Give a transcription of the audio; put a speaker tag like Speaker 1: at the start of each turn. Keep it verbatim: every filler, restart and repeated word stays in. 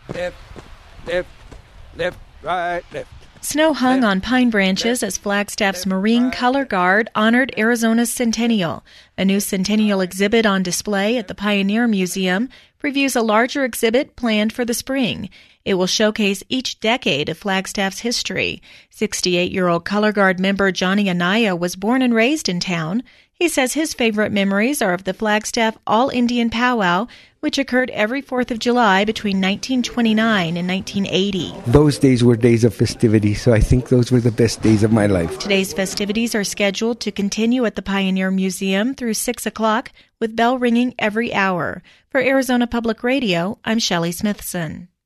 Speaker 1: left, left, left, right, left.
Speaker 2: Snow hung on pine branches as Flagstaff's Marine Color Guard honored Arizona's centennial. A new centennial exhibit on display at the Pioneer Museum previews a larger exhibit planned for the spring. It will showcase each decade of Flagstaff's history. sixty-eight-year-old Color Guard member Johnny Anaya was born and raised in town. He says his favorite memories are of the Flagstaff All-Indian Powwow, which occurred every fourth of July between nineteen twenty-nine and nineteen eighty.
Speaker 1: Those days were days of festivity, so I think those were the best days of my life.
Speaker 2: Today's festivities are scheduled to continue at the Pioneer Museum through six o'clock, with bell ringing every hour. For Arizona Public Radio, I'm Shelley Smithson.